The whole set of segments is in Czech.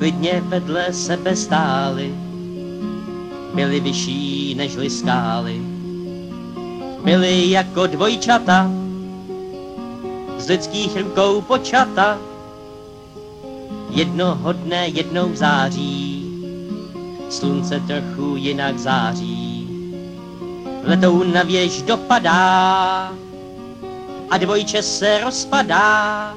klidně vedle sebe stáli, byli vyšší nežli skály. Byli jako dvojčata, z lidských rukou počata, jednoho dne jednou v září, slunce trochu jinak září. Letoun na věž dopadá a dvojče se rozpadá.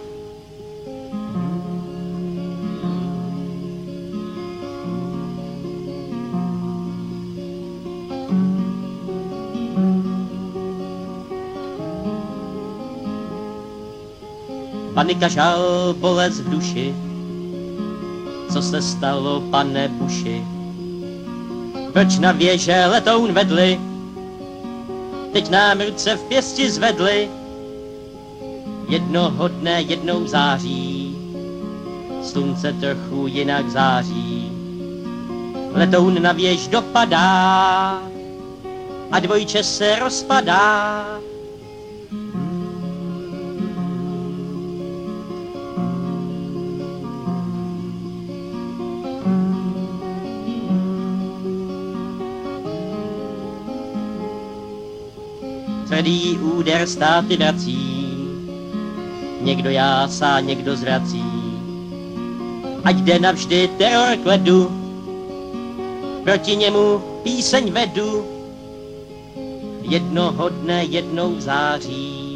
Panika, žal, bolest v duši, co se stalo, pane Buši? Proč na věže letoun vedli, teď nám ruce v pěsti zvedli? Jednoho dne jednou září, slunce trochu jinak září. Letoun na věž dopadá a dvojče se rozpadá. Tvrdý úder státy vrací, někdo jásá, někdo zvrací. Ať jde navždy teror k ledu, proti němu píseň vedu. Jednoho dne jednou v září,